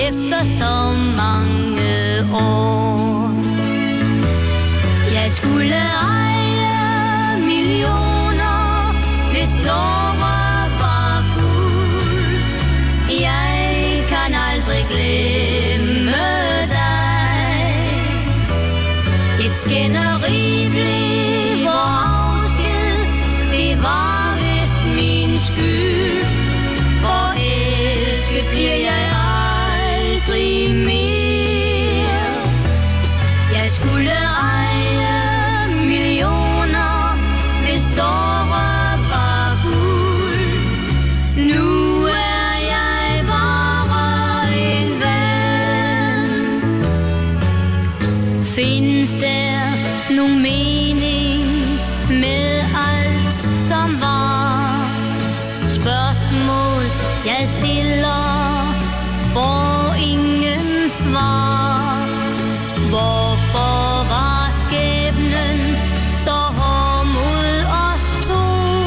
efter så mange år. Jeg skulle eje millioner, hvis tårer var guld. Jeg kan aldrig glemme dig. Et skænderi blev vor afsked, det var vist min skyld. Forelsket bliver jeg aldrig mere. Jeg skulle eje millioner, hvis tårer var guld. Nu er jeg bare en ven. Findes der nogen mening med alt som var? Spørgsmål jeg stiller får ingen svar. Hvorfor var skæbnen så hård mod os to?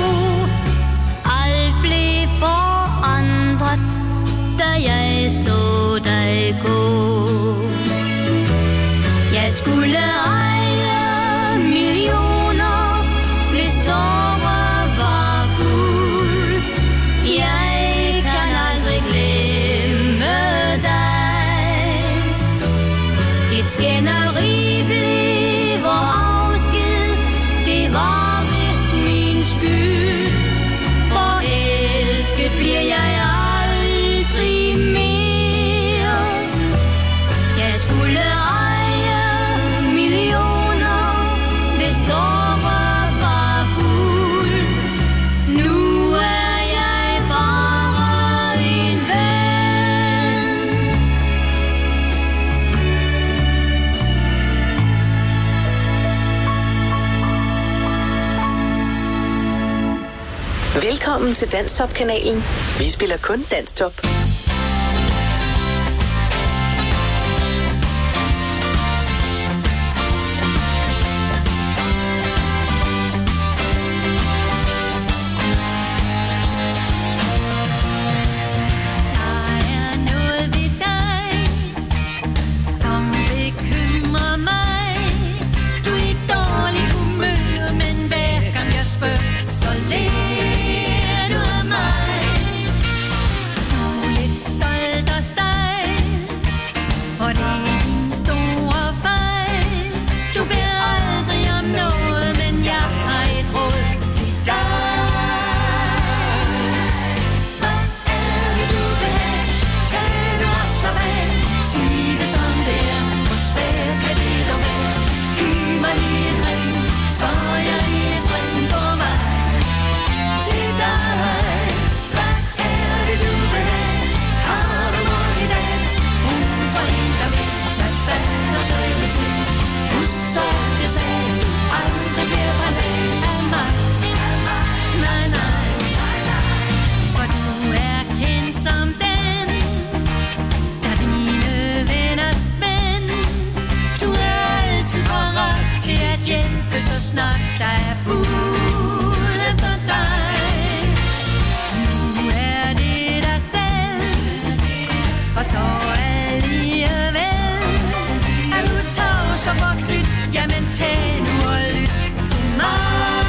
Alt blev forandret, da jeg så dig gå. Jeg skulle eje millioner, hvis tårer var guld. Jeg kan aldrig glemme dig. Et skænderi blev vor afsked, det var vist min skyld. Forelsket bliver jeg aldrig mere. Jeg skulle eje millioner, hvis tårer var guld. Nu er jeg bare en ven. Velkommen til Danstop-kanalen. Vi spiller kun Danstop. Så snart der er bud efter dig. Nu er det dig selv, og så alligevel er du tavs og forknyt. Jamen tag nu og lyt til mig.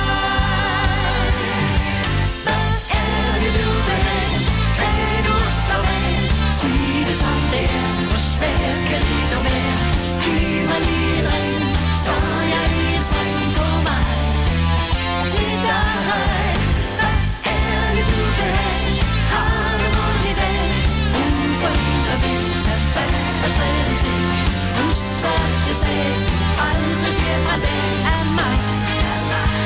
Hvad er det du vil have? Tag nu så vel. Sig det som det er. Hvor svært kan det dog være? Giv mig lige et ring, så jeg i et spring på mig. Til dig. Hvad er det du vil have? Har du mål i dag? Uforhindret vil tage fat og træde til. Husk så jeg sagde, aldrig bliver brændt af mig.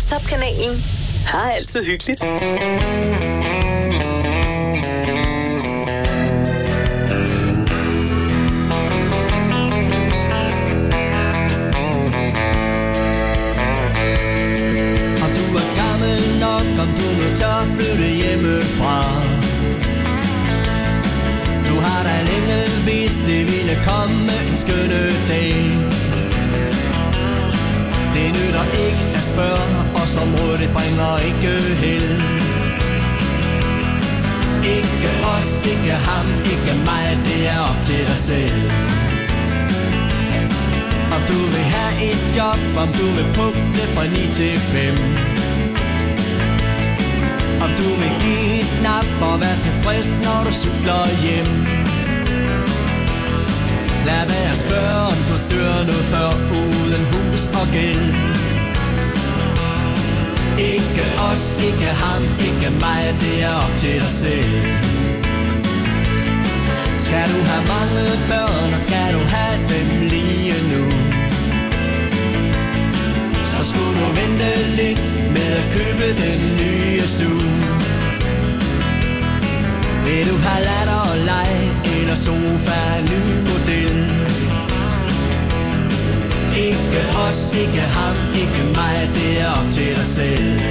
Best-Top-kanalen har altid hyggeligt. Om du nu tør flytte hjemmefra. Du har da længe vidst, det ville komme en skønne dag. Det nytter ikke at spørge, og som råd det bringer ikke held. Ikke os, ikke ham, ikke mig, det er op til dig selv. Om du vil have et job, om du vil pukle fra 9 til 5. Om du vil give et nap og være tilfreds, når du cykler hjem. Lad være at spørge, om du dør nu før uden hus og gæld. Ikke os, ikke ham, ikke mig, det er op til dig selv. Skal du have mange børn, og skal du have dem lige nu, så skulle du vente lidt med at købe den nye stue. Vil du have latter og leg, eller sofa, ny model? Ikke os, ikke ham, ikke mig, det er op til dig selv.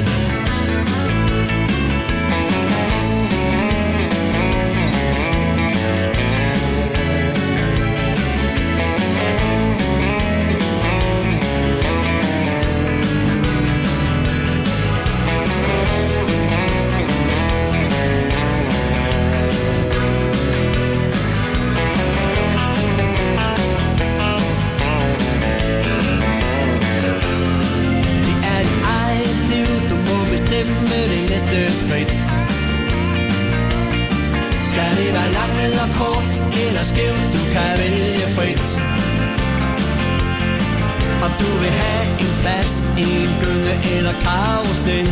Skal det være langt eller kort, eller skævt, du kan vælge frit. Om du vil have en plads i en gynge eller karusel.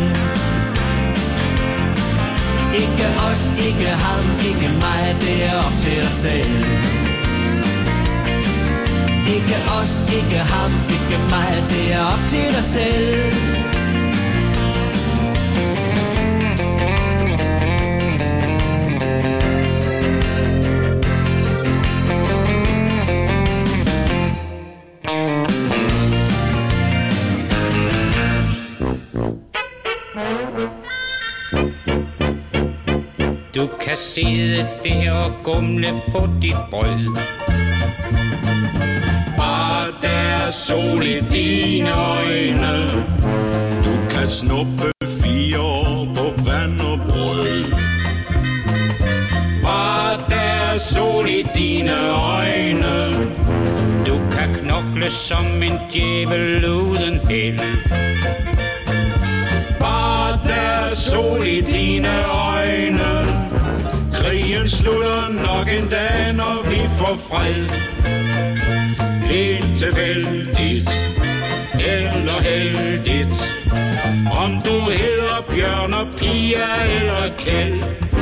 Ikke os, ikke ham, ikke mig, det er op til dig selv. Ikke os, ikke ham, ikke mig, det er op til dig selv. Du kan sidde der og gumle på dit brød. Bare der er sol i dine øjne. Du kan snuppe 4 år på vand og brød. Bare der er sol i dine øjne. Du kan knokle som en djævel uden held. Bare der er sol i dine øjne. Krigen slutter nok en dag, når vi får fred. Helt tilfældigt eller heldigt, om du hedder Bjørn og Pia eller Kjeld.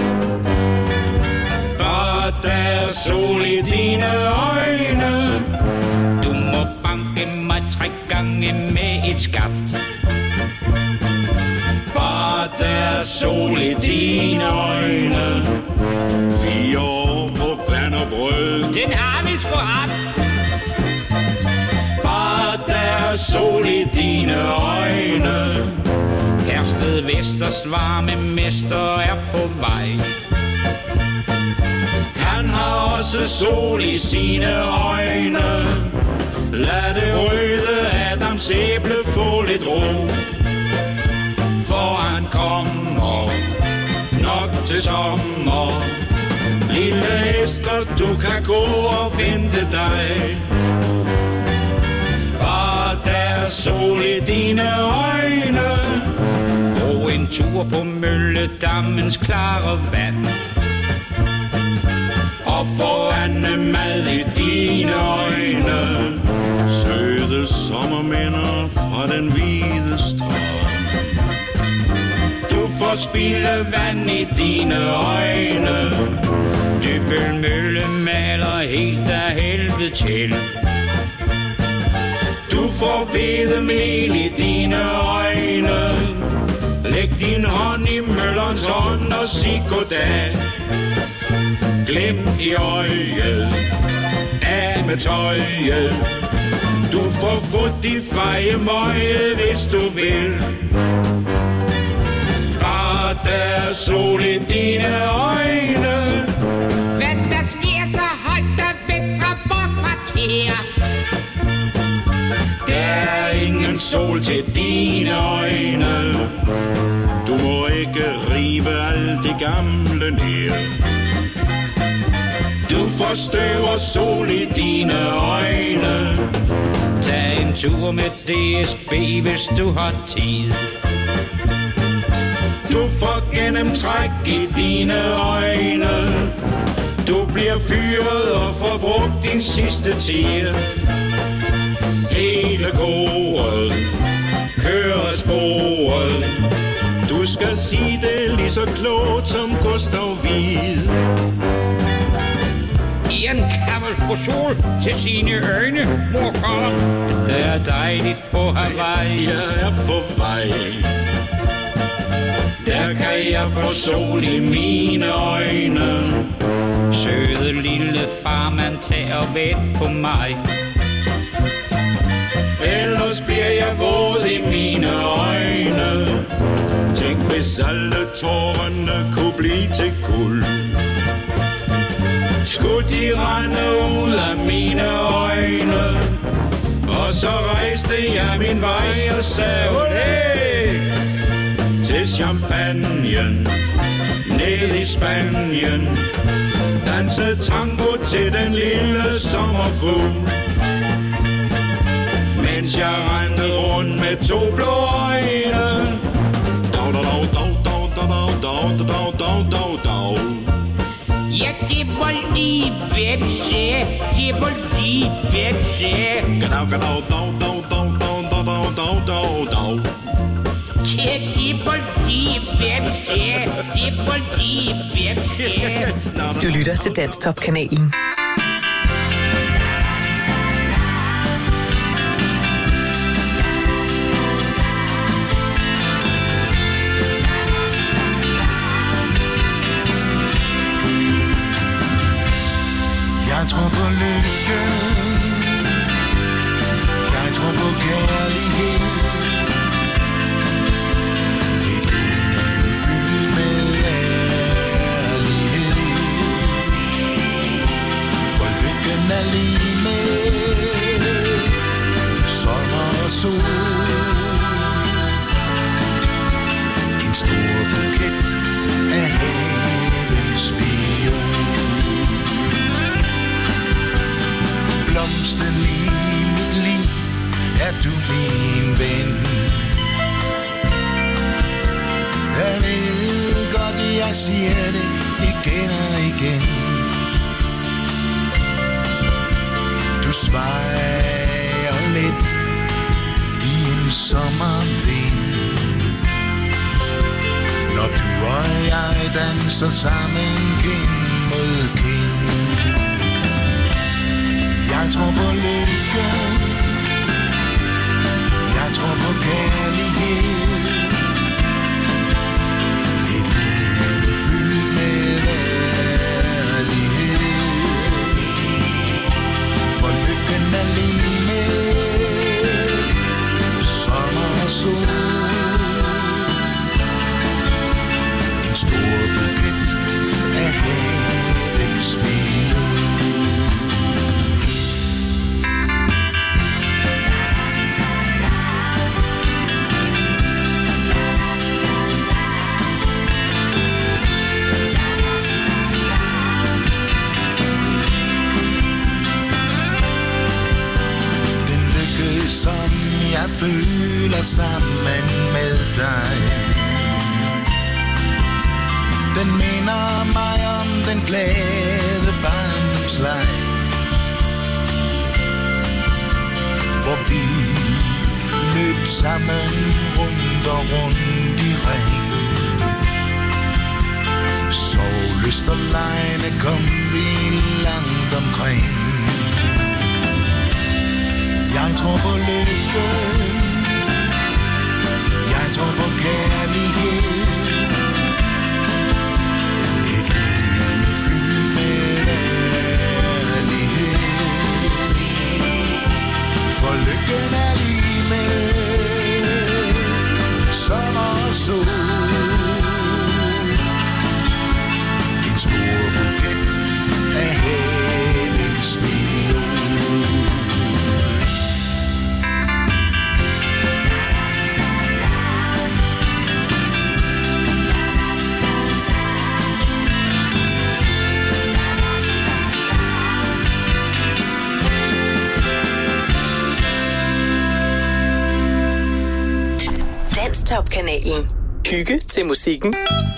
Bare der er sol i dine øjne. Du må banke mig 3 gange med et skaft. Bare der er sol i dine øjne. 4 år på vand og brød. Den har vi sgu haft. Bare der er sol i dine øjne. Hersted Vesters varme mester er på vej. Han har også sol i sine øjne. Lad det røde Adams æble få lidt ro. For han kommer nok til sommer. Lille Esther, du kan gå og vente dig. Bare der er sol i dine øjne. Og en tur på Mølledammens klare vand. Og få andemad i dine øjne. Søde sommerminder fra den hvide strand. Du får spildevand i dine øjne. Dybbølmølle maler helt af helvede til. Du får hvedemel i dine øjne. og sig goddag. Glimt i øjet, af med tøjet. Du får fået de feje møje, hvis du vil. Bare der er sol i dine øjne. Hvad der sker, så hold dig væk fra vort kvarter. Der er ingen sol til dine øjne. Du må ikke rive alt det gamle ned. Du får støv og sol i dine øjne. Tag en tur med DSB, hvis du har tid. Du får gennemtræk i dine øjne. Du bliver fyret og får brugt din sidste tid. Hele koret kører sporet. Du skal sige det lige så klogt som Gustav Wied. En kammel for sol til sine øjne, morfar. Det er dejligt på Hawaii. Jeg er på vej. Der kan jeg få sol i mine øjne. Søde lille farmand, tag og vent på mig. Ellers bliver jeg våd i mine øjne. Tænk hvis alle tårerne kunne blive til guld. Skulle de rende ud af mine øjne. Og så rejste jeg min vej og sagde olé til champagnen ned i Spanien. Dansede tango til den lille sommerfugl. Mens jeg rendte rundt med to blå øjne. Dau, dau, dau, dau, dau, dau, dau, dau, dau, dau. Ja, det var lige vepse. Det var lige vepse. Gadau, gadau, dau, dau, dau, dau, dau, dau, dau, dau. Det var lige vepse. Det var lige vepse. Du lytter til Danstop-kanalen. Jeg tror på lykke. Jeg tror på kærlighed. Et liv fyldt med ærlighed. For lykken er lige med sommer og sol. En stor buket af havens viol. Blomsten i mit liv, er du min ven. Jeg ved godt, jeg siger det igen og igen. Du svejer lidt i en sommervind. Når du og jeg danser sammen kind mod kind. Jeg tror på lykke. Jeg tror på kærlighed. Et liv fyldt med ærlighed. For lykken er lige med sommer og sol. En stor buket af havens viol. Jeg føler sammen med dig. Den minder mig om den glade barndomsleg, hvor vi løb sammen rundt og rundt i ring. Sovlyst og lejne kom vi langt omkring. Jeg tror på lykke. Jeg tror på kærlighed. Danstop-kanalen. Hygge til musikken.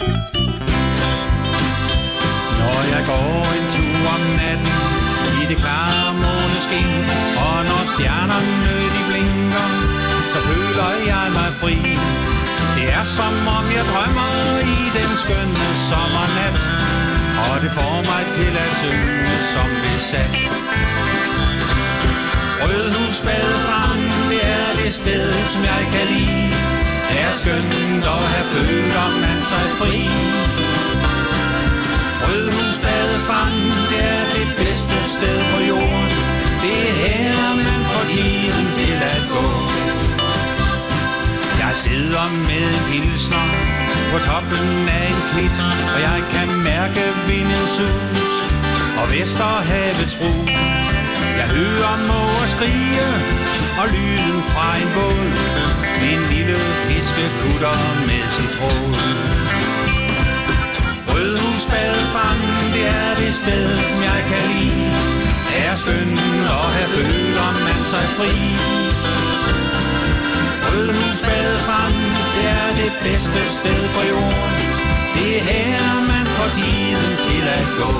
Når jeg går en tur om natten i det klare måneskin, og når stjernerne de blinker, så føler jeg mig fri. Det er som om jeg drømmer i den skønne sommernat, og det får mig til at synge som besat. Rødhus Badestrand, det er det sted, som jeg kan lide. Det er skønt at have føler man sig fri. Rødhus Badestrand, det er det bedste sted på jorden. Det er her, man får tiden til at gå. Jeg sidder med en pilsner på toppen af en klit, og jeg kan mærke vindens sus og Vesterhavets ro. Jeg hører måger skrige og lyden fra en båd, en lille fiskekutter med sit tråd. Rødhus Badestrand, det er det sted, som jeg kan lide. Det er skønt at have føler man sig fri. Rødhus Badestrand, det er det bedste sted på jorden. Det er her, man får tiden til at gå.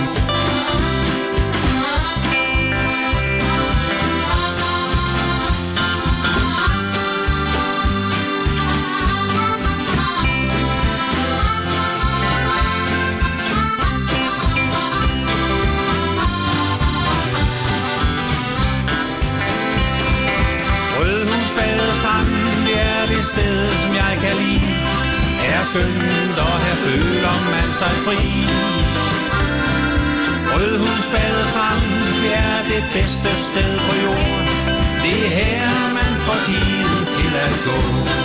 Det er det sted, som jeg kan lide. Det er skønt at have føler man sig fri. Rødhus Badestrand, det er det bedste sted på jorden. Det er her, man får tiden til at gå.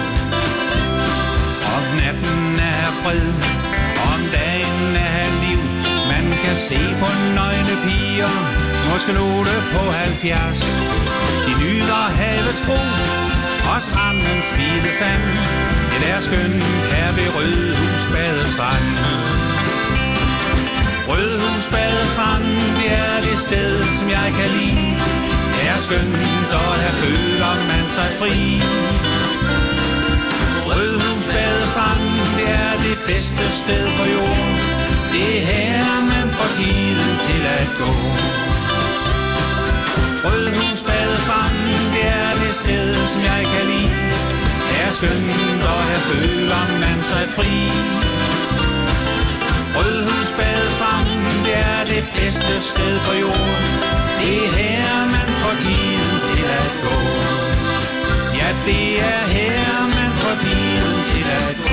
Om natten er fred, om dagen er liv. Man kan se på nøgne piger, måske nogle på 70. De nyder havets bro og strandens hvide sand. Det er skønt her ved Rødhus Badestrand. Rødhus Badestrand, det er det sted, som jeg kan lide. Det er skønt at have føler man sig fri. Rødhus Badestrand, det er det bedste sted på jorden. Det er her, man får tiden til at gå. Rødhus Badestrand, det er det sted, som jeg kan lide. Det er skønt at have føler man sig fri. Rødhus Badestrand, det er det bedste sted på jorden. Det er her, man får tiden til at gå. Ja, det er her, man får tiden til at gå.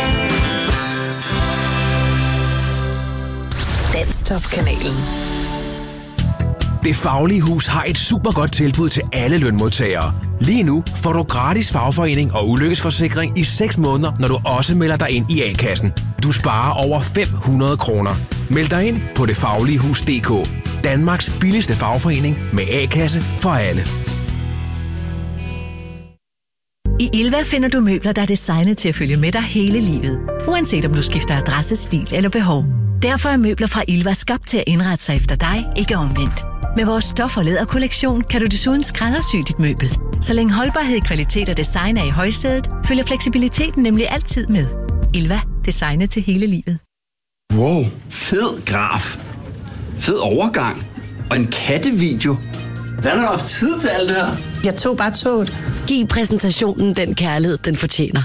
Danstop-kanalen. Det Faglige Hus har et super godt tilbud til alle lønmodtagere. Lige nu får du gratis fagforening og ulykkesforsikring i 6 måneder, når du også melder dig ind i A-kassen. Du sparer over 500 kroner. Meld dig ind på detfagligehus.dk. Danmarks billigste fagforening med A-kasse for alle. I Ilva finder du møbler, der er designet til at følge med dig hele livet. Uanset om du skifter adresse, stil eller behov. Derfor er møbler fra Ilva skabt til at indrette sig efter dig, ikke omvendt. Med vores stof- og læderkollektion kan du desuden skræddersy dit møbel. Så længe holdbarhed, kvalitet og design er i højsædet, følger fleksibiliteten nemlig altid med. Ilva, designet til hele livet. Wow, fed graf. Fed overgang. Og en kattevideo. Hvordan har du haft tid til alt det her? Jeg tog bare toget. Giv præsentationen den kærlighed, den fortjener.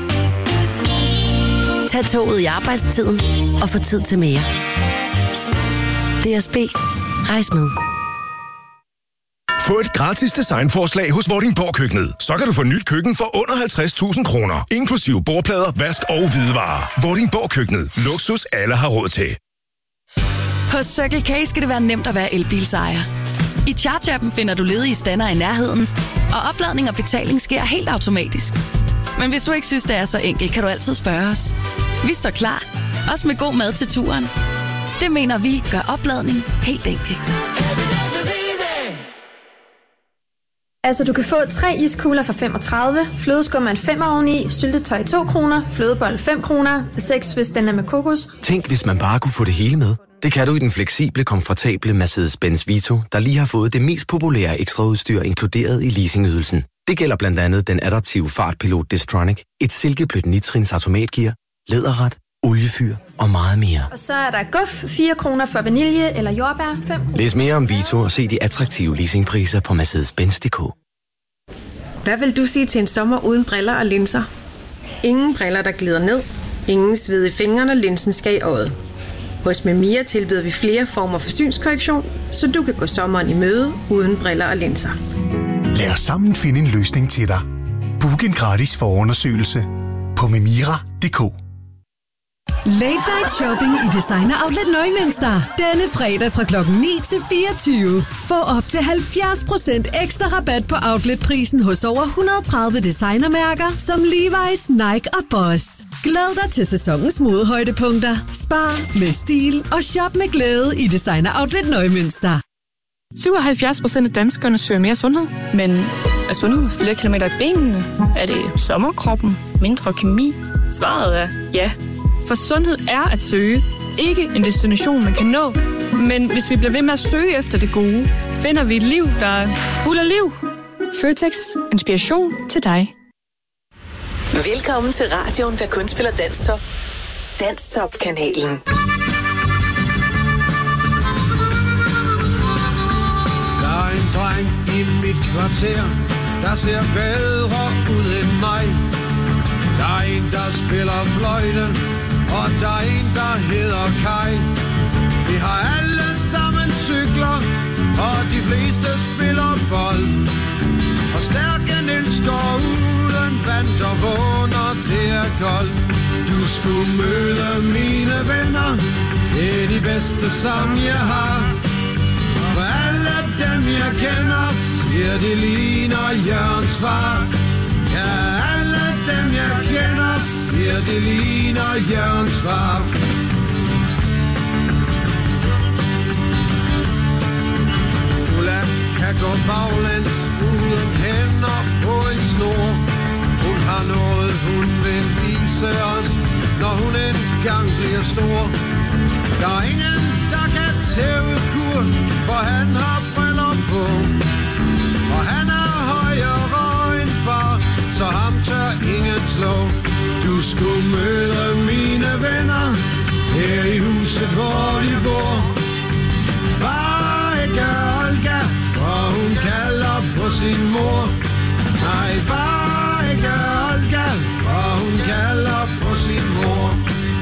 Tag toget i arbejdstiden og få tid til mere. DSB. Rejs med. Få et gratis designforslag hos Vordingborg Køkkenet. Så kan du få nyt køkken for under 50.000 kroner. Inklusive bordplader, vask og hvidevarer. Vordingborg Køkkenet. Luksus alle har råd til. På Circle K skal det være nemt at være elbilsejer. I Charge-appen finder du ledige stander i nærheden, og opladning og betaling sker helt automatisk. Men hvis du ikke synes, det er så enkelt, kan du altid spørge os. Vi står klar, også med god mad til turen. Det mener vi gør opladning helt enkelt. Altså, du kan få 3 iskugler for 35, flødeskum er en 5 oveni, syltetøj 2 kroner, flødebold 5 kroner, 6 hvis den er med kokos. Tænk, hvis man bare kunne få det hele med. Det kan du i den fleksible, komfortable Mercedes-Benz Vito, der lige har fået det mest populære ekstraudstyr inkluderet i leasingydelsen. Det gælder blandt andet den adaptive fartpilot Distronic, et silkeblødt nitrins automatgear, læderret, oliefyr og meget mere. Og så er der guf, 4 kroner for vanilje eller jordbær, 5 kroner. Læs mere om Vito og se de attraktive leasingpriser på Mercedes-Benz.dk. Hvad vil du sige til en sommer uden briller og linser? Ingen briller, der glider ned. Ingen sved i fingrene, linsen skal i øjet. Hos Memia tilbyder vi flere former for synskorrektion, så du kan gå sommeren i møde uden briller og linser. Lad os sammen finde en løsning til dig. Book en gratis forundersøgelse på memira.dk. Late Night Shopping i Designer Outlet Neumünster. Denne fredag fra klokken 9 til 24. Få op til 70% ekstra rabat på outletprisen hos over 130 designermærker som Levi's, Nike og Boss. Glæd dig til sæsonens modehøjdepunkter. Spar med stil og shop med glæde i Designer Outlet Neumünster. 77% af danskerne søger mere sundhed. Men er sundhed flere kilometer i benene? Er det sommerkroppen? Mindre kemi? Svaret er ja. For sundhed er at søge. Ikke en destination, man kan nå. Men hvis vi bliver ved med at søge efter det gode, finder vi et liv, der er fuld af liv. Føtex. Inspiration til dig. Velkommen til radioen, der kun spiller Danstop. Danstop-kanalen. Der er en dreng i mit kvarter, der ser bedre ud end mig. Der er en, der spiller fløjte, og der er en, der hedder Kai. Vi har alle sammen cykler, og de fleste spiller bold. Og stærke Niels går uden vand og vågner, det er koldt. Du skulle møde mine venner, det er de bedste, som jeg har. For alle dem, jeg kender, siger de ligner Jørgens far. Ja, alle dem, jeg kender, siger de ligner Jørgens far. Ulla kan gå baglæns uden hænder på en snor. Hun har noget, hun vil vise os, når hun engang bliver stor. Der er ingen, der kan tæve Kurt, for han har briller på. Og han er højere end far, så ham tør ingen slå. Du skulle møde mine venner her i huset, hvor de bor. Bare ikke Olga, for hun kalder på sin mor. Nej, bare ikke Olga, for hun kalder på sin mor.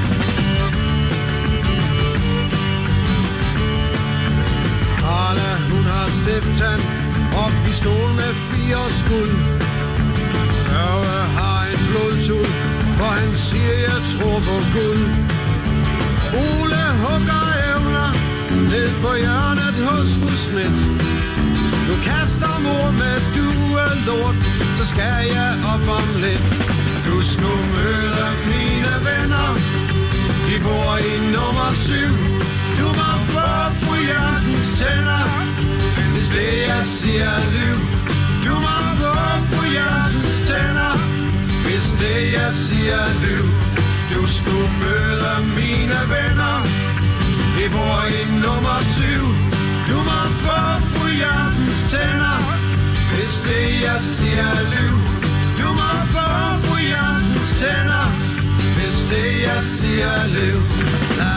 Arla, hun har stifttand og pistol med 4 skud. Børge har en blodtud, for han siger, jeg tror på Gud. Ole hugger evner ned på hjørnet hos en smidt. Du kaster mor med duelort, så skal jeg op om lidt. Du skulle møde mine venner, de bor i nummer 7. Du må få fru Jørgensens tænder, hvis det jeg siger er liv. Du må få fru Jørgensens tænder, hvis det jeg siger er liv. Du skulle møde mine venner, vi bor i nummer 7. Du må få fru Jørgensens tænder, hvis det jeg siger er liv. Du må få fru Jørgensens tænder, hvis det jeg siger er liv. La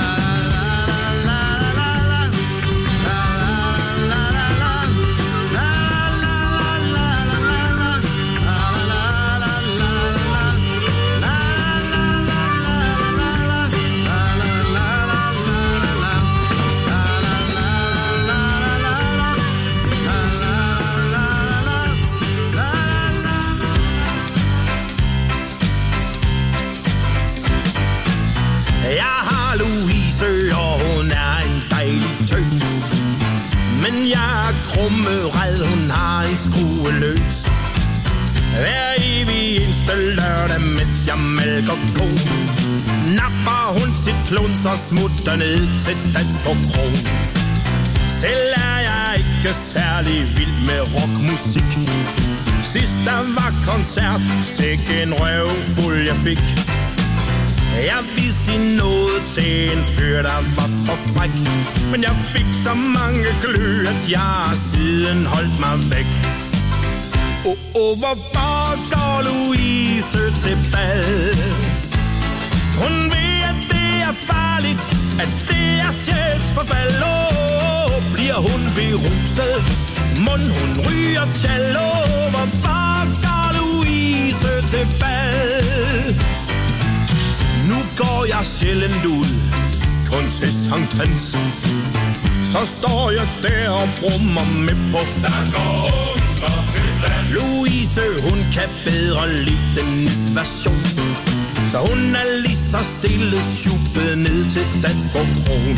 men jeg er krummered, hun har en skrue løs. Hver evig eneste lørdag, mens jeg malker ko, napper hun sit klons og smutter ned til dans på krog. Selv er jeg ikke særlig vild med rockmusik. Sidst der var koncert, sikke en røvfuld jeg fik. Jeg ville sige noget til en fyr, der var for fræk, men jeg fik så mange klø, at jeg siden holdt mig væk. Hvorfor går Louise til bal? Hun ved, at det er farligt, at det er sjælsforfald. Bliver hun beruset? Mon hun ryger cello? Hvorfor går Louise til bal? Nu går jeg sjældent ud, kun til Sankt Hans. Så står jeg der og brummer med på. Der går under til dans. Louise, hun kan bedre lide den nye version. Så hun er lige så stille sjuppet ned til dans på kronen.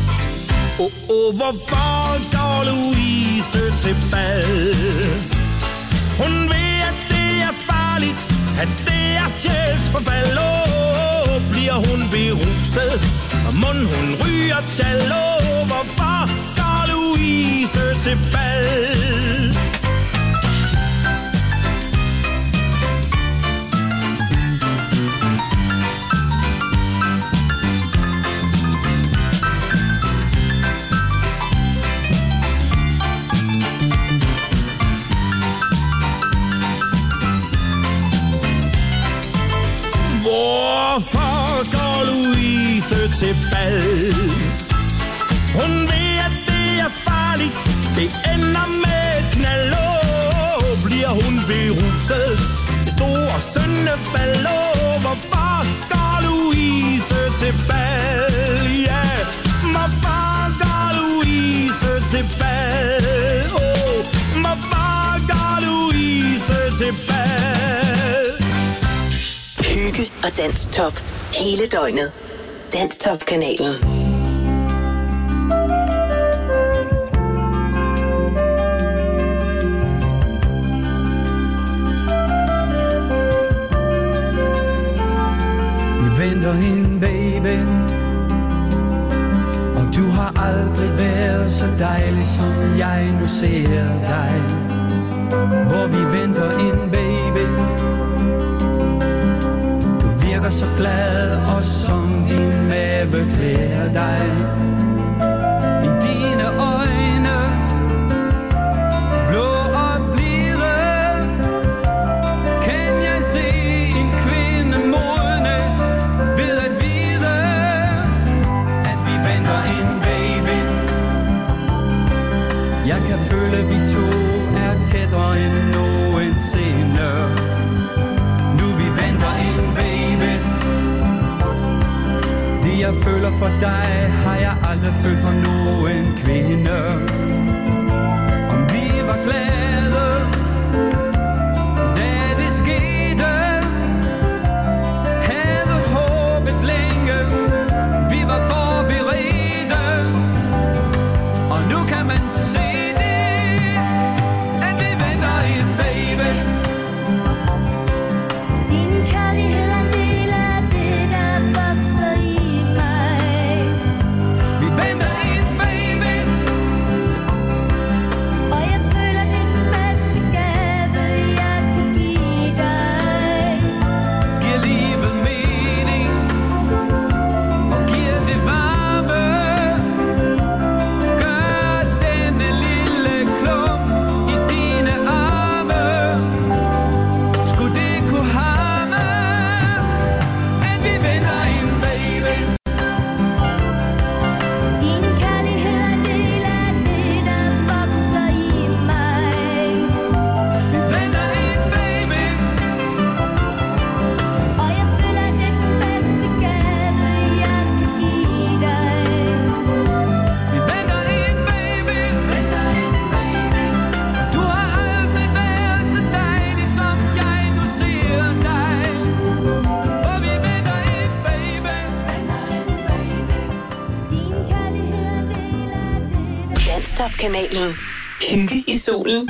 Hvorfor går Louise til bal? Hun ved, at det er farligt, at det er sjælsforfald. Bliver hun beruset, og mon hun ryger cello? Hvorfor går Louise til bal? Hvorfor går Louise til bal? Hun ved, at det er farligt, det ender med et knald. Bliver hun beruset, det store syndefald. Hvorfor går Louise til bal? Ja, hvorfor går Louise til bal? Hvorfor går Louise til bal? Hygge og Danstop hele døgnet. Danstop-kanalen. Vi venter hende, baby, og du har aldrig været så dejlig, som jeg nu ser dig. Hvor vi venter hende, baby, virker så glad, og som din mave klæder dig. I dine øjne, blå og blide, kan jeg se en kvinde modnes ved at vide, at vi venter en baby. Jeg kan føle, at vi to er tættere end nogensinde. Nu vi venter en baby. Det jeg føler for dig, har jeg aldrig følt for nogen kvinde. Om vi var glade, da det skete, havde håbet længe, vi var forberedte. Og nu kan man se det, at vi venter en baby. Din kærlighed er en del af det, der vokser i mig. Vi venter en baby. Og jeg føler, det er den bedste gave, jeg kunne give dig. Giver livet mening, og giver det varme. Gør denne lille klump i dine arme. Skulle det kunne harme, at vi venter en baby. Din kærlighed er en del af det, der vokser i mig. Vi venter en baby. Og jeg føler, det er den bedste gave, jeg kan give dig. Vi venter en baby. Du har aldrig været så dejlig, som jeg nu ser dig. Og vi venter en baby. Din kærlighed er en del af det, der Danstop-kanalen. Hygge i solen.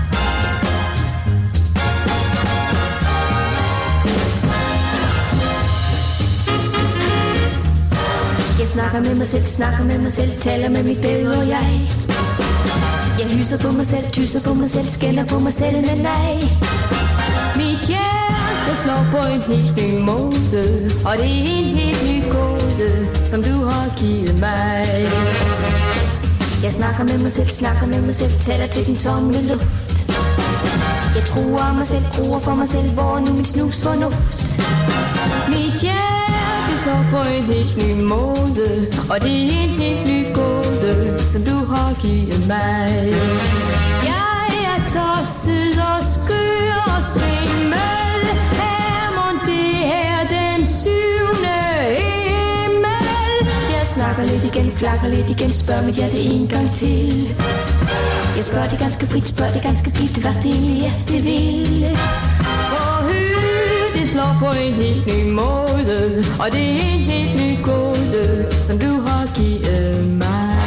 Jeg snakker med mig selv, taler med mit bedre jeg. Jeg hyser på mig selv, tyser på mig selv, skælder på mig selv, men nej. Mit hjerte slår på en helt ny måde, og det er en helt ny kode, som du har givet mig. Jeg snakker med mig selv, taler til den tomme luft. Jeg truer mig selv, gruer for mig selv, hvor nu min snus fornuft. Mit hjerte slår på en helt ny måde, og det er en helt ny gåde, som du har givet mig. Jeg er tosset og skør og svimmel, mon det er den syvende himmel. Jeg snakker lidt igen, flakker lidt igen, spørg mit hjerte en gang til. Jeg spørger det ganske frit, spørger det ganske frit, hvad det egentlig er, det vil. For det slår på en helt ny måde, og det er en helt ny gåde, som du har givet mig.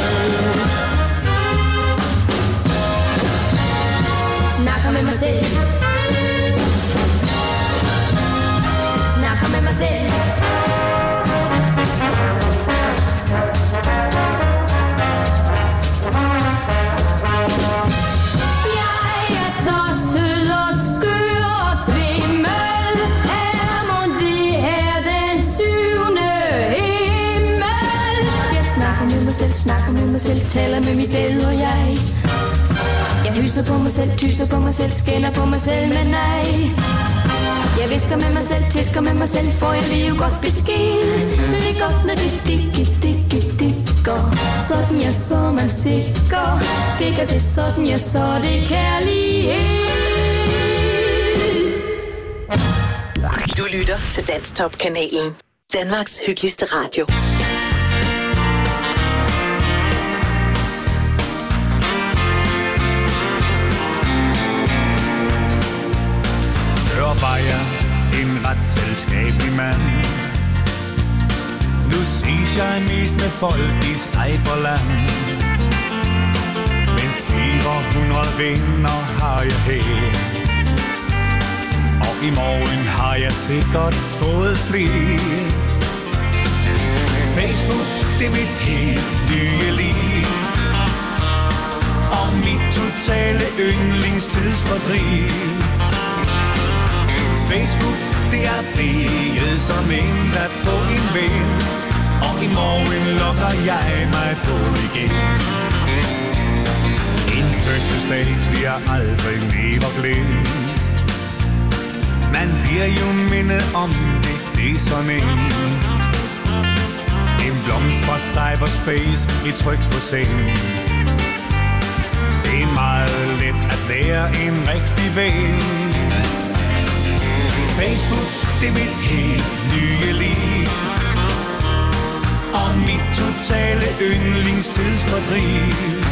Snakker med mig selv. Snakker med mig selv. Snakker med mig selv, taler med mit bedre jeg. Jeg hyser på mig selv, tyser på mig selv, skælder på mig selv, men nej. Jeg visker med mig selv, tisker med mig selv, får jeg lige godt besked. Det er godt, når det går. Sådan jeg så man sikker. Det gør det sådan jeg så det kærlighed. Du lytter til Danstop-kanalen. Danmarks hyggeligste radio. Var jeg en ret selskabelig mand. Nu ses jeg mest med folk i Cyberland. Mens 400 venner har jeg her, og i morgen har jeg sikkert fået flere. Facebook, det er mit helt nye liv, og mit totale yndlingstidsfordriv. Facebook, det er blevet som en at få en ven, og i morgen logger jeg mig på igen. En fødselsdag bliver aldrig mere glemt. Man bliver jo mindet om det, det er så nemt. En blomst fra cyberspace, et tryk på sengen. Det er meget let at være en rigtig ven. Facebook, det er mit helt nye liv, og mit totale yndlingstidsfordriv.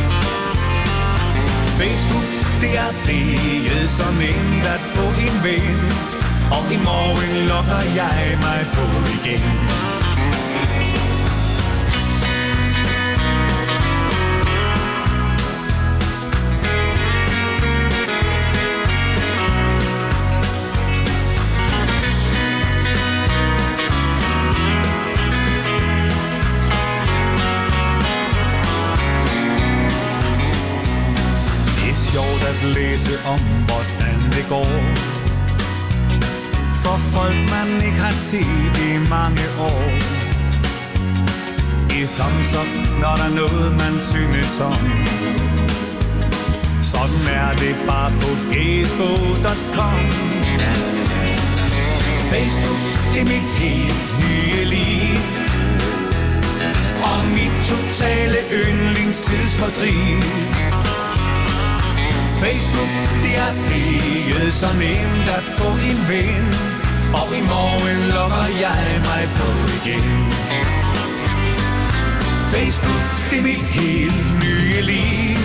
Facebook, det er blevet så nemt at få en ven, og i morgen logger jeg mig på igen. Læse om, hvordan det går for folk, man ikke har set i mange år. Et thumbs up, når der er noget, man synes om. Sådan er det bare på facebook.com. Facebook, det er mit helt nye liv, og mit totale yndlingstidsfordriv. Facebook, det er blevet så nemt at få en ven, og i morgen logger jeg mig på igen. Facebook, det er mit helt nye liv,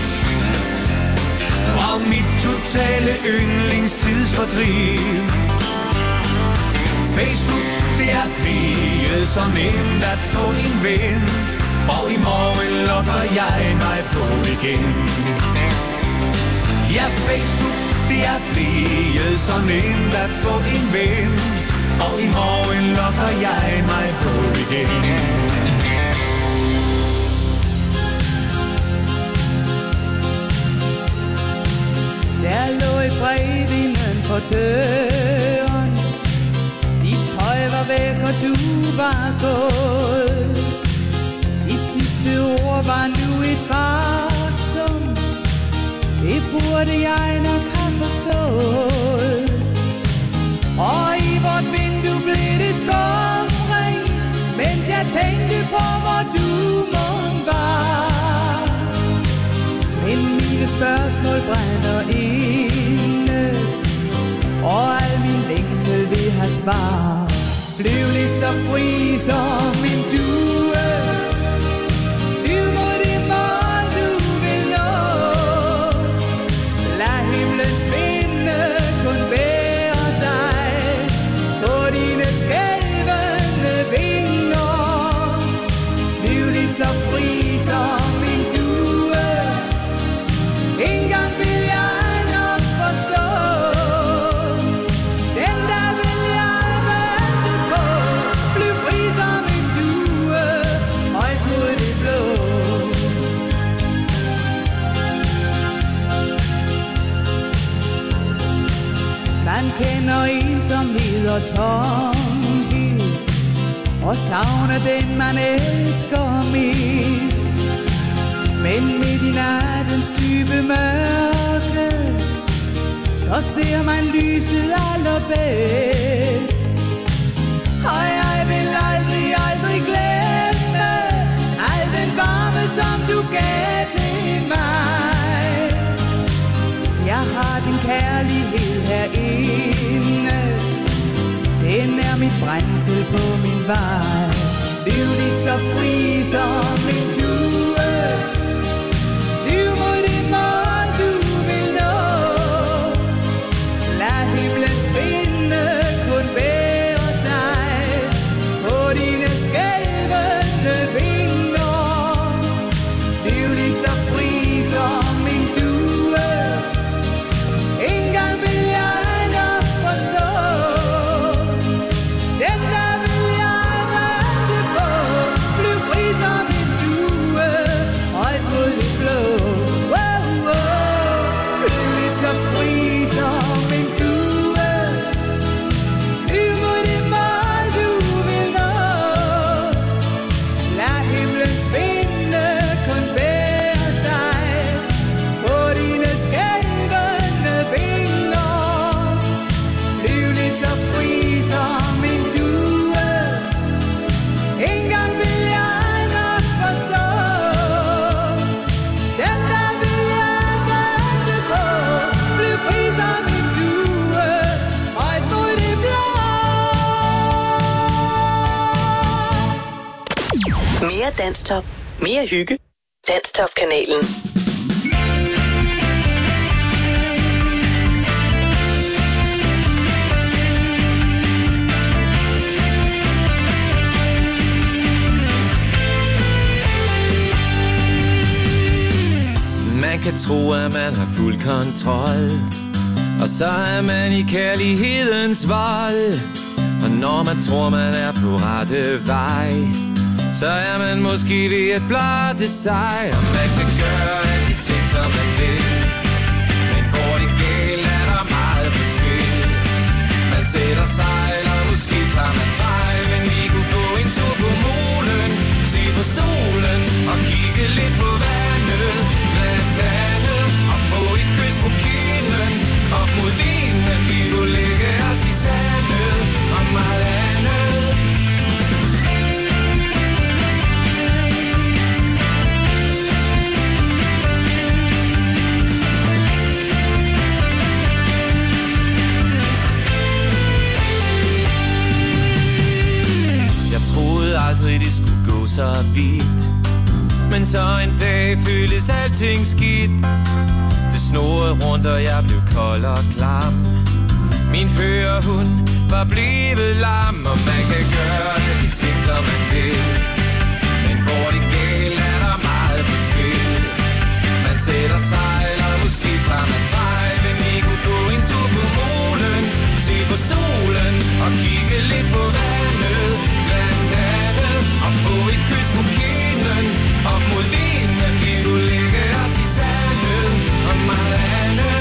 og mit totale yndlingstidsfordriv. Facebook, det er blevet så nemt at få en ven, og i morgen logger jeg mig på igen. Ja, Facebook, det er blevet så nemt at få en ven, og i morgen logger jeg mig på igen. Der lå et brev inden for døren. Dit tøj var væk, og du var gået. De sidste ord var nu et faktum. Det burde jeg nok have forstået. Og i vort vindue blev det skumring, mens jeg tænkte på, hvor du mon var. Men mine spørgsmål brænder inde, og al min længsel vil have svar. Flyv lige så fri som en due, flyv mod det mål du vil nå. Lad himlens vinde kun bære dig på dine skælvende vinger. Flyv lige så fri som en due, engang vil jeg nok forstå. Den der vil jeg vente på. Flyv fri som en due, højt mod det blå. Man kender ensomhed og tomhed, og savner den man elsker mest. Men midt i nattens dybe mørke, så ser man lyset allerbedst. Og jeg vil aldrig, aldrig glemme al den varme, som du gav til mig. Jeg har din kærlighed herinde, den er mit brændsel på min vej. Flyv lige så fri som en due, flyv mod det mål du vil nå. Lad himlens vinde kun bære dig på dine skælvende vinger. Flyv lige så fri som en due, engang vil jeg nok forstå. Den der vil jeg vente på. Flyv fri som en due, højt mod det blå. Wow, wow. Flyv lige så fri som en due, flyv mod det mål du vil nå. Lad himlens vinde kun bære dig på dine skælvende vinger. Flyv lige så fri som en due, engang vil jeg nok forstå. Den der vil jeg vente på. Flyv fri som en due, højt mod det blå. Mere Danstop. Mere hygge. Danstop-kanalen. Man kan tro, at man har fuld kontrol, og så er man i kærlighedens vold. Og når man tror, man er på rette vej, så er man måske ved at blotte sig. Og man kan gøre alle de ting, som man vil, men går det galt, er der meget på spil. Man sætter sejl, og måske tager man fejl, men vi kunne gå en tur på molen, se på solen og kigge lidt på vandet, blandt andet, og få et kys på kinden. Op mod vinden, vi kunne lægge os i sandet, og meget andet. Jeg troede aldrig, det skulle gå så vidt, men så en dag føles alting skidt. Det snurrede rundt, og jeg blev kold og klam. Min førerhund var blevet lam. Og man kan gøre alle de ting, som man vil, men går det galt, er der meget på spil. Man sætter sejl, og måske tager man fejl, men vi kunne gå en tur på molen, se på solen og kigge lidt på vandet, blandt andet, og få et kys på kinden. Op mod vinden, vi kunne lægge os i sandet, og meget andet.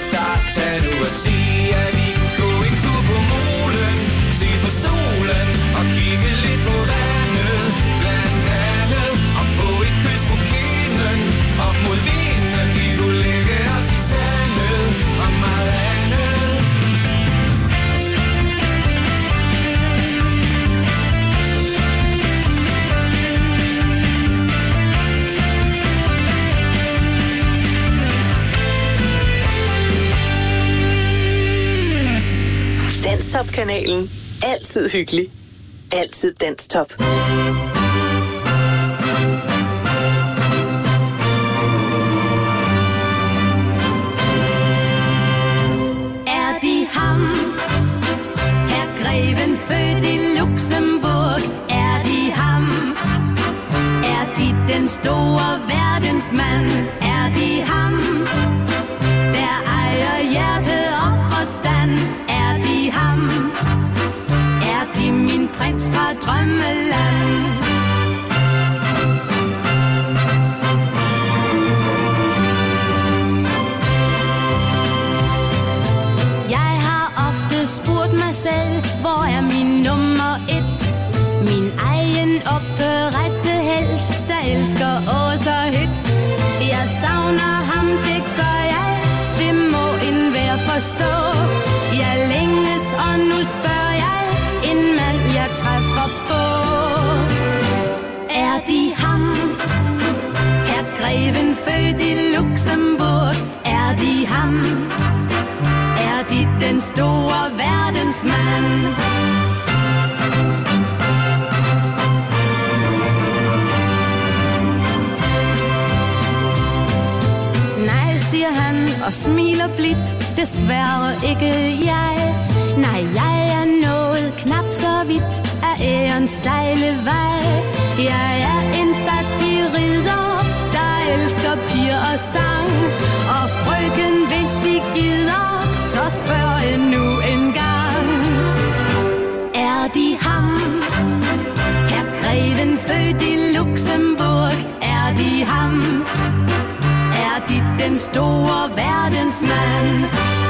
start. Tag nu og sig, at vi kan gå en tur på molen, se på solen og kigge lidt på vandet. Blandt andet og få et kys på kinden, op mod vinden. Vi kunne lægge os i sandet og meget andet. Danstop-kanalen. Altid hyggelig. Altid Danstop. Er de ham? Herr Greven født i Luxembourg. Er de ham? Er de den store verdensmand? Er de ham? Der ejer hjerte og forstand. Er de ham? Er de min prins fra drømmeland? Jeg har ofte spurgt mig selv, hvor er min nummer 1? Min egen oprette helt, der elsker Åsa Hit. Jeg savner ham, det gør jeg, det må enhver forstå. Jeg længes, og nu spørger jeg en mand, jeg træffer på. Er de ham? Herr Greven født i Luxembourg. Er de ham? Er de den store verdensmand? Nej, siger han og smiler blidt. Desværre ikke jeg. Nej, jeg er nået knap så vidt af ærens stejle vej. Jeg er en fattig ridder, der elsker piger og sang. Og frøken, hvis de gider, så spørg nu en gang. Er de ham? Herr Greven født i Luxembourg. Er de ham? Er de den store verdensmand?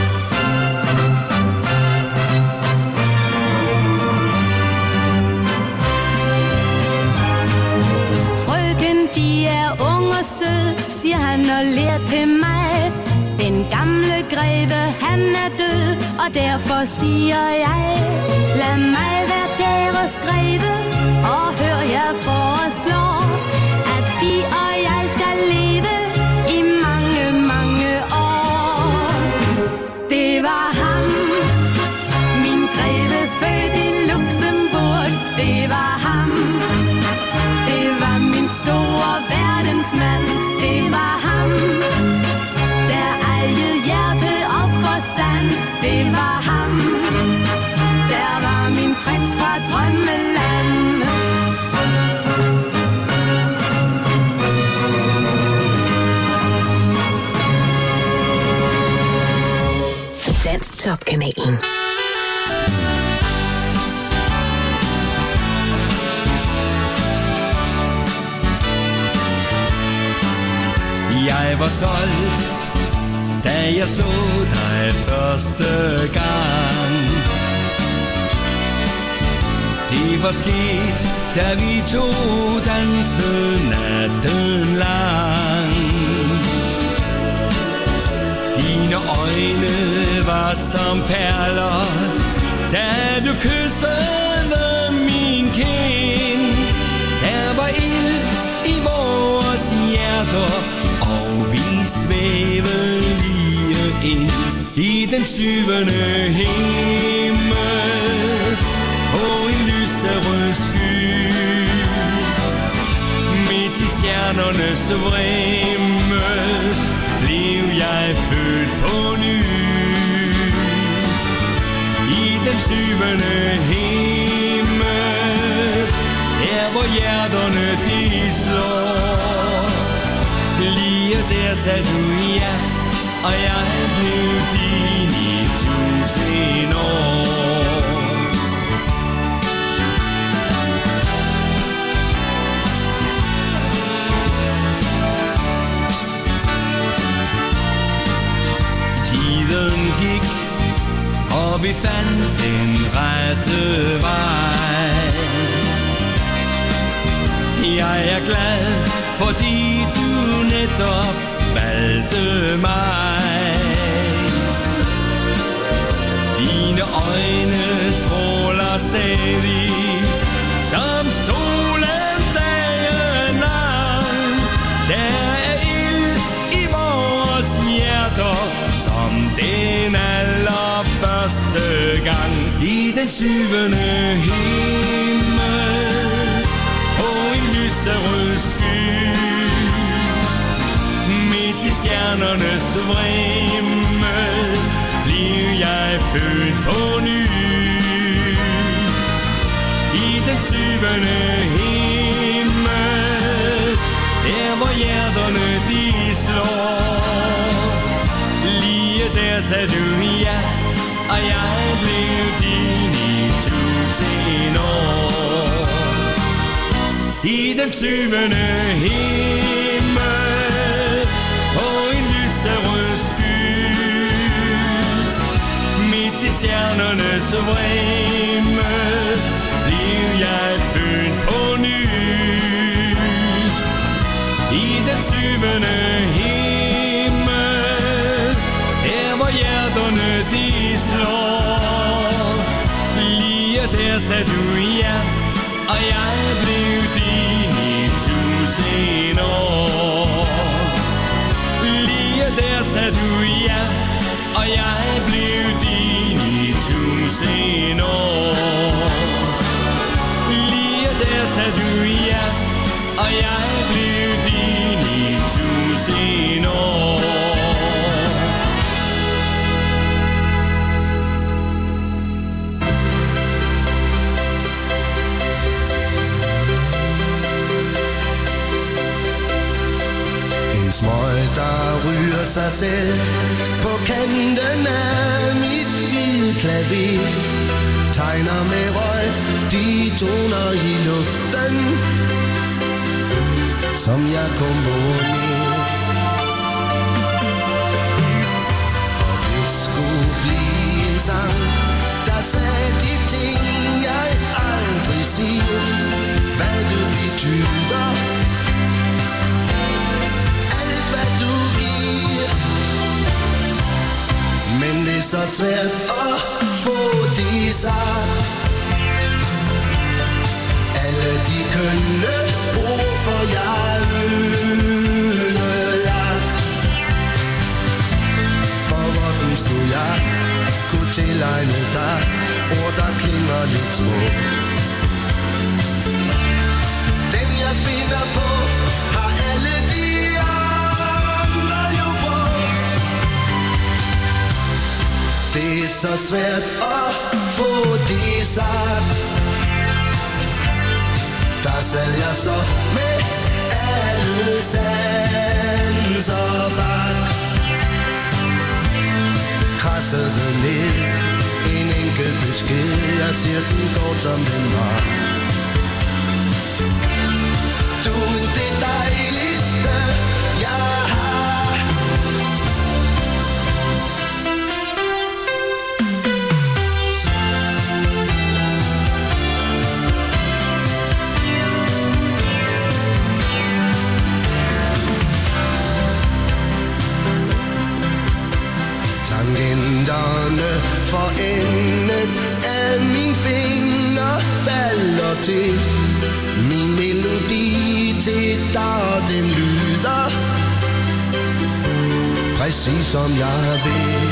Frøken, de er ung og sød, siger han og ler til mig. Den gamle greve, han er død, og derfor siger jeg, lad mig være deres greve, og hør jeg foreslår, at de og jeg skal leve i mange, mange år. Det var ham, min greve født i Luxembourg. Det var ham, det var min store verdensmand. Det var ham, der ejede hjerte og forstand. Det var ham, der var min prins fra drømmeland. Danstop-kanalen. Jeg var solgt, da jeg så dig første gang. Det var sket, da vi to dansede natten lang. Dine øjne var som perler, da du kyssede min kind. Der var ild i vores hjerter, og vi svævede lige ind i den 7. himmel. På en lyserød sky, midt i stjernernes vrimmel, blev jeg født på ny. I den 7. himmel, der hvor hjerterne de slår. Lige der sagde du ja, og jeg blev din i 1000 år. Tiden gik, og vi fandt den rette vej. Jeg er glad, fordi du netop valgte mig. Dine øjne stråler stadig som solen dagen lang. Der er ild i vores hjerter som den allerførste gang. I den syvende himmel på en lyserød sky, midt i stjernernes vrimmel, blev jeg født på ny. I den syvende himmel, der hvor hjerterne de slår, lige der sagde du ja, og jeg blev din i 1000 år. I den syvende himmel på en lyserød sky, midt i stjernernes vrimmel, blev jeg født på ny. I den syvende himmel, der hvor hjerterne de slår, lige der sagde du ja, og jeg blev din i 1000 år. Lige der sagde du ja, og jeg blev din i 1000 år. Lige der sagde du ja, og jeg blev din i 1000 år. En smøg, der ryger sig selv på kanten af mit hvide klaver, tegner med røg de toner i luften, som jeg komponerer. Og det skulle blive en sang, der sagde de ting, jeg aldrig siger, hvad du betyder, alt hvad du giver. Men det er så svært at få det sagt, alle de kønne ord, for jeg ødelagt. For hvordan skulle jeg kunne tilegne dig ord, der klinger lidt små? Dem jeg finder på, har alle de andre jo brugt. Det er så svært at få det sagt. Der sad jeg så med alle sanser bak, krassede ned en enkelt besked, jeg siger den går som den var. Du er det dejligste jeg har. Tangenterne for enden af min finger falder til. Min melodi til dig, den lyder præcis som jeg vil.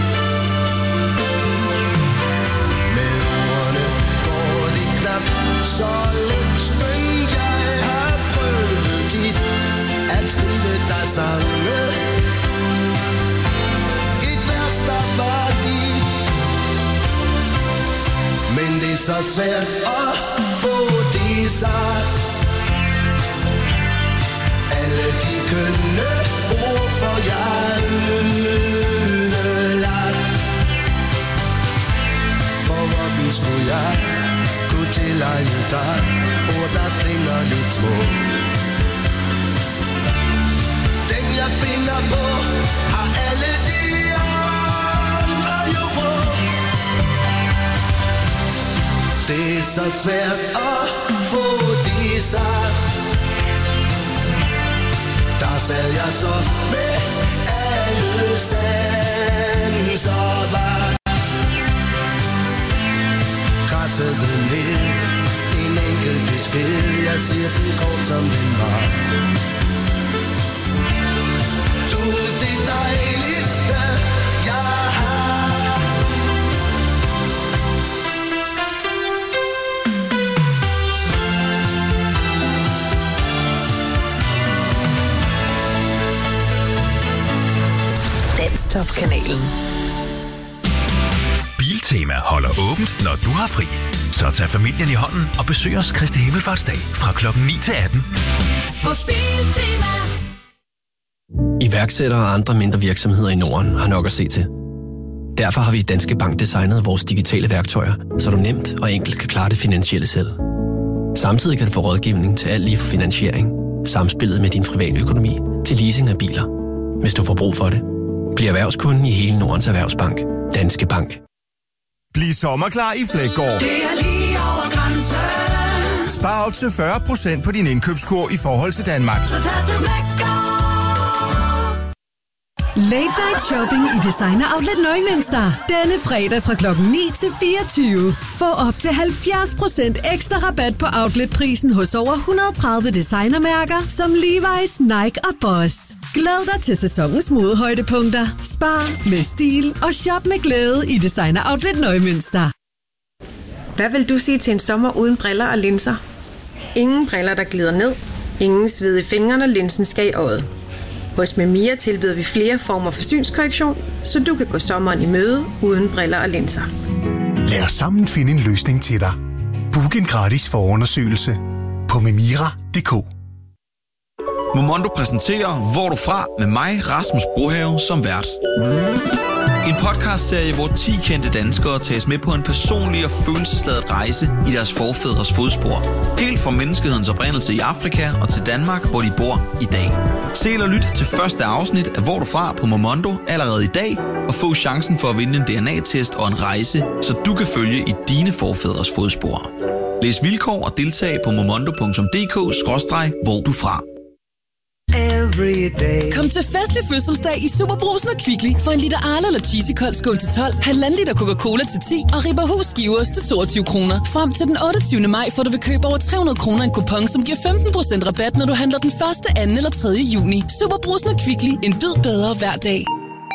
Med ordene går det knap så let, skønt jeg har prøvet tit at skrive dig sange. Men det er så svært at få det sagt. Alle de kønne ord, for jeg ødelagt. For hvordan skulle jeg kunne tilegne dig ord, der klinger lidt små? Dem jeg finder på, har alle de andre så svært at få det sagt. Der sad jeg så med alle sanser vagt. Krassede ned en enkelt besked, jeg siger den kort som den var. Du er det dejligste, jeg har. Danstop-kanalen. Biltema holder åbent, når du har fri. Så tag familien i hånden og besøg os Kristi Himmelfartsdag fra klokken 9 til 18. Hos Biltema. Iværksættere og andre mindre virksomheder i Norden har nok at se til. Derfor har vi i Danske Bank designet vores digitale værktøjer, så du nemt og enkelt kan klare det finansielle selv. Samtidig kan du få rådgivning til alt lige fra finansiering, samspillet med din private økonomi til leasing af biler. Hvis du får brug for det, bliv erhvervskunden i hele Nordens Erhvervsbank. Danske Bank. Bliv sommerklar i Fleggaard. Det er lige over grænsen. Spar op til 40% på din indkøbskurv i forhold til Danmark. Så tag til Fleggaard. Late Night Shopping i Designer Outlet Neumünster. Denne fredag fra klokken 9 til 24. Få op til 70% ekstra rabat på outletprisen hos over 130 designermærker som Levi's, Nike og Boss. Glæd dig til sæsonens modehøjdepunkter. Spar med stil og shop med glæde i Designer Outlet Neumünster. Hvad vil du sige til en sommer uden briller og linser? Ingen briller, der glider ned. Ingen sved i fingrene, linsen skal i øjet. Hos Memia tilbyder vi flere former for synskorrektion, så du kan gå sommeren i møde uden briller og linser. Lad os sammen finde en løsning til dig. Book en gratis forundersøgelse på memira.dk. Momondo præsenterer Hvor du fra med mig, Rasmus Brohave, som vært. En podcastserie, hvor 10 kendte danskere tages med på en personlig og følelsesladet rejse i deres forfædres fodspor. Helt fra menneskehedens oprindelse i Afrika og til Danmark, hvor de bor i dag. Se eller lyt til første afsnit af Hvor du fra på Momondo allerede i dag, og få chancen for at vinde en DNA-test og en rejse, så du kan følge i dine forfædres fodspor. Læs vilkår og deltag på momondo.dk/hvor du fra. Kom til fest i fødselsdag i Superbrugsen og Kvickly for en liter Arla eller Cheesy Kold skål til 12, halvanden liter Coca-Cola til 10 og Ribberhus skiveost til 22 kroner. Frem til den 28. maj får du ved køb over 300 kroner en kupon, som giver 15% rabat, når du handler den 1., 2. eller 3. juni. Superbrugsen og Kvickly. En bid bedre hver dag.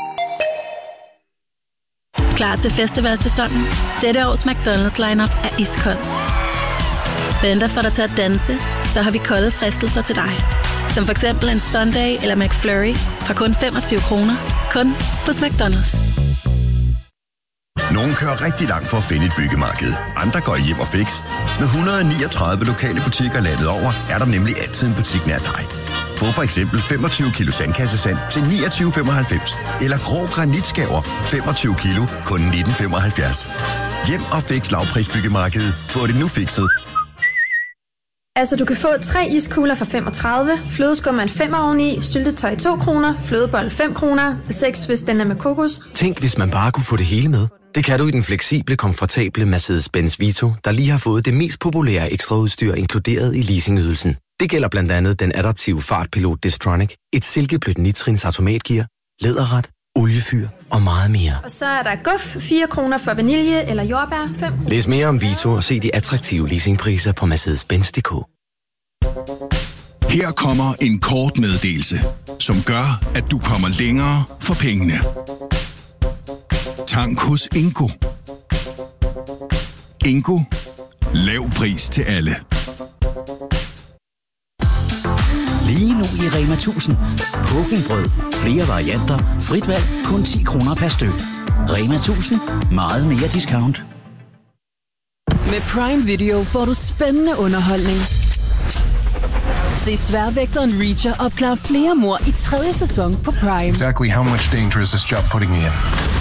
Klar til festivalsæsonen? Dette års McDonald's lineup er iskold. Venter for dig til at danse, så har vi kolde fristelser til dig. Som for eksempel en Sunday eller McFlurry fra kun 25 kroner. Kun hos McDonald's. Nogle kører rigtig langt for at finde et byggemarked. Andre går hjem og fix. Med 139 lokale butikker landet over, er der nemlig altid en butik nær dig. Få for eksempel 25 kilo sandkassesand til 29,95. Eller grå granitskaver 25 kilo kun 19,75. Hjem og fix lavprisbyggemarkedet. Få det nu fikset. Altså, du kan få 3 iskugler for 35, flødeskum en 5 oveni, syltetøj 2 kroner, flødebold 5 kroner, 6 hvis den er med kokos. Tænk, hvis man bare kunne få det hele med. Det kan du i den fleksible, komfortable Mercedes-Benz Vito, der lige har fået det mest populære ekstraudstyr inkluderet i leasingydelsen. Det gælder blandt andet den adaptive fartpilot Distronic, et silkeblødt nitrins automatgear, læderret, oliefyr og meget mere. Og så er der guf 4 kroner for vanilje eller jordbær 5 kroner. Læs mere om Vito og se de attraktive leasingpriser på Mercedes-Benz.dk. Her kommer en kort meddelelse, som gør, at du kommer længere for pengene. Tank hos Ingo. Ingo. Lav pris til alle. Lige nu i Rema 1000. Pukkenbrød. Flere varianter. Frit valg. Kun 10 kroner per styk. Rema 1000. Meget mere discount. Med Prime Video får du spændende underholdning. Se sværvægteren Reacher opklare flere mord i 3. sæson på Prime. Exactly how much danger is this job putting me in?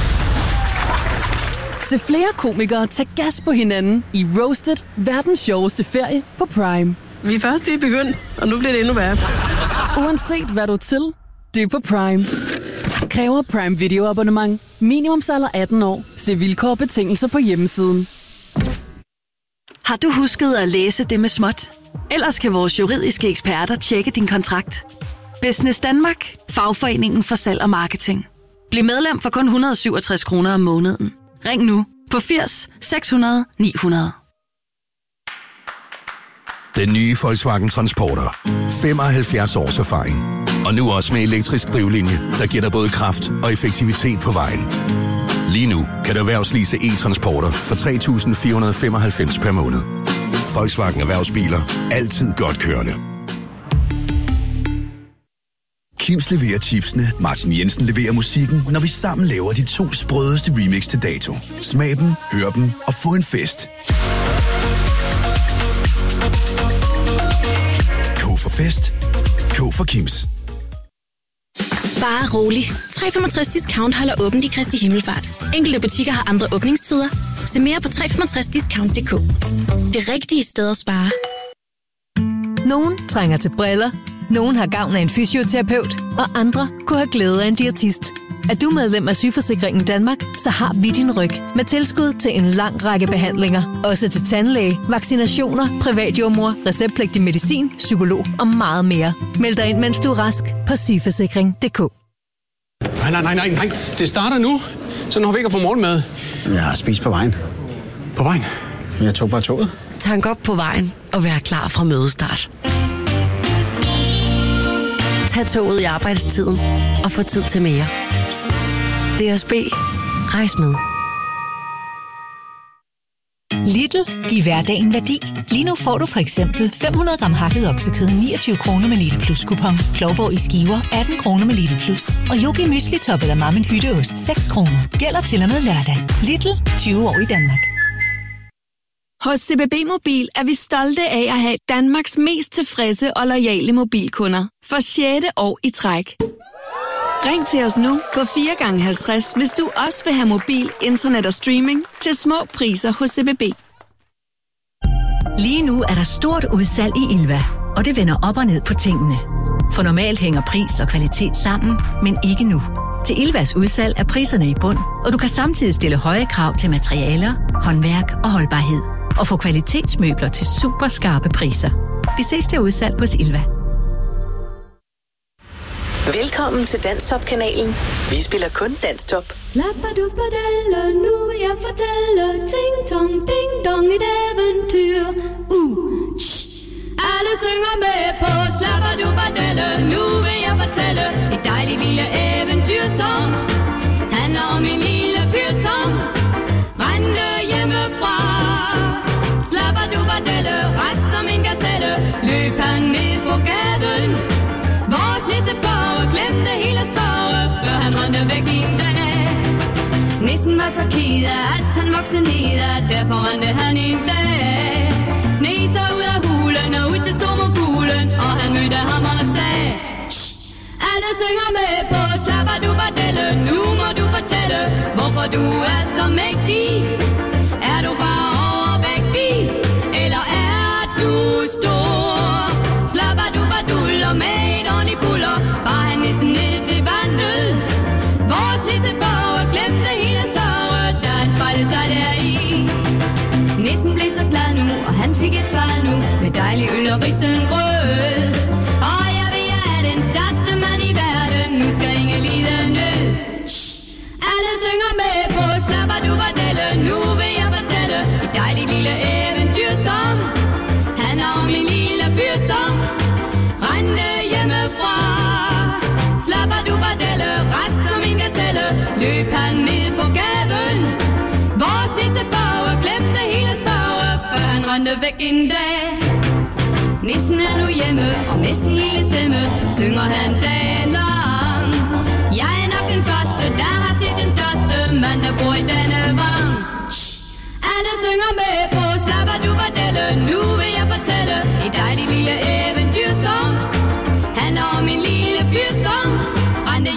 Se flere komikere tage gas på hinanden i Roasted, verdens sjoveste ferie på Prime. Vi er først lige begyndt, og nu bliver det endnu værre. Uanset hvad du er til, det er på Prime. Kræver Prime Video abonnement. Minimumsalder 18 år. Se vilkår og betingelser på hjemmesiden. Har du husket at læse det med småt? Ellers kan vores juridiske eksperter tjekke din kontrakt. Business Danmark. Fagforeningen for salg og marketing. Bliv medlem for kun 167 kroner om måneden. Ring nu på 80 600 900. Den nye Volkswagen Transporter. 75 års erfaring. Og nu også med elektrisk drivlinje, der giver dig både kraft og effektivitet på vejen. Lige nu kan du erhvervslease e-transporter for 3.495 per måned. Volkswagen Erhvervsbiler. Altid godt kørende. Kims leverer chipsene, Martin Jensen leverer musikken, når vi sammen laver de 2 sprødeste remix til dato. Smag dem, hør dem og få en fest. K for fest. K for Kims. Bare rolig. 365 Discount holder åbent i Kristi Himmelfart. Enkelte butikker har andre åbningstider. Se mere på 365discount.dk. Det rigtige sted at spare. Nogen trænger til briller. Nogen har gavn af en fysioterapeut. Og andre kunne have glæde af en diætist. Er du medlem af Sygeforsikringen Danmark, så har vi din ryg. Med tilskud til en lang række behandlinger. Også til tandlæge, vaccinationer, privatjordmor, receptpligtig medicin, psykolog og meget mere. Meld dig ind, mens du er rask på sygeforsikring.dk. Nej. Det starter nu. Så når vi ikke får morgenmad. Jeg har spist på vejen. På vejen? Jeg tog bare toget. Tank op på vejen og vær klar fra mødestart. Tag toget i arbejdstiden og få tid til mere. DSB. Rejs med. Lidl. Giv hverdagen værdi. Lige nu får du for eksempel 500 gram hakket oksekød 29 kroner med Lidl Plus kupon. Klovborg i skiver 18 kroner med Lidl Plus. Og Yogi Mysli Top eller Mammen Hytteost 6 kroner. Gælder til og med lørdag. Lidl. 20 år i Danmark. Hos CBB Mobil er vi stolte af at have Danmarks mest tilfredse og loyale mobilkunder. For 6. år i træk. Ring til os nu på 4x50, hvis du også vil have mobil, internet og streaming til små priser hos CBB. Lige nu er der stort udsalg i Ilva, og det vender op og ned på tingene. For normalt hænger pris og kvalitet sammen, men ikke nu. Til Ilvas udsalg er priserne i bund, og du kan samtidig stille høje krav til materialer, håndværk og holdbarhed. Og få kvalitetsmøbler til super skarpe priser. Vi ses til udsalg hos Ilva. Velkommen til Danstop-kanalen. Vi spiller kun Danstop. Slappaduppadelle, nu vil jeg fortælle ting, tong, ding, dong, et eventyr. Alle synger med på Slappaduppadelle, nu vil jeg fortælle et dejligt lille eventyr, som handler om en lille fyr, som rendte hjemmefra. Slappaduppadelle, rask som en gazelle, løb han ned på gaden. Vores nissebage glemte hele spage, før han rendte væk en dag. Nissen var så ked af, at han voksede ned, derfor rendte han en dag. Sne sig ud af hulen og ud til stormogulen, og han mødte ham og sagde: alle synger med på Slappaduppadelle, nu må du fortælle, hvorfor du er så mægtig. Er du bare overvægtig, eller er du stor? Slappaduppaduller med et ordentligt buller, var han nissen ned til vandet. Vores nissebage glemte hele sorgen, da han spejlede sig deri. Nissen blev så glad nu, og han fik et fad nu, med dejlig øl og risengrød. Og jeg ved, jeg er den største mand i verden, nu skal ingen lide nød. Alle synger med på Slappaduppadelle, nu vil jeg fortælle et dejligt lille eventyr, som handler om en lille fyr, som rendte hjemmefra. Slappaduppadelle, rask som en gazelle, løb han ned på gaden. Vores nissebage glemte hele spage, før han rendte væk en dag. Nissen er nu hjemme, og med sin lille stemme synger han dagen lang. Jeg er nok den første, der har set den største mand, der bor i denne vang. Alle synger med på Slappaduppadelle, nu vil jeg fortælle et dejligt lille eventyr, som handler om en lille fyr, som rendte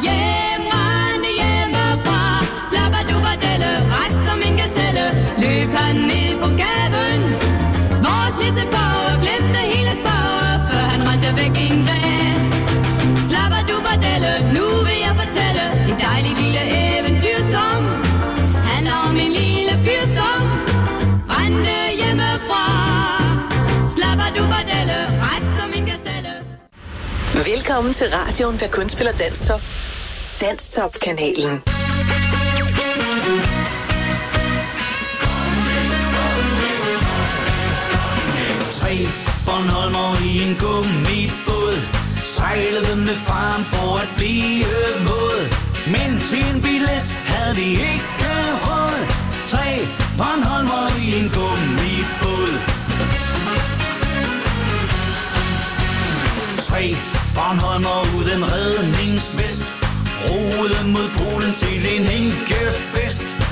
hjemmefra. Slappaduppadelle, rask som en gazelle, løb han ned på gaden. Vores nissebage glemte hele spage, før han rendte væk en dag. Slappaduppadelle, nu vil jeg fortælle et dejligt lille eventyr, som handler om en lille fyr, som rendte hjemmefra. bordelle, rejs som en gazelle. Velkommen til radioen, der kun spiller Danstop. Danstop-kanalen. Tre Bornholmer i en gummibåd sejlede med faren for at blive våd. Men til en billet havde de ikke råd. Tre Bornholmer i en gummibåd. Tre Bornholmer uden redningsvest roede mod Polen til en enkefest.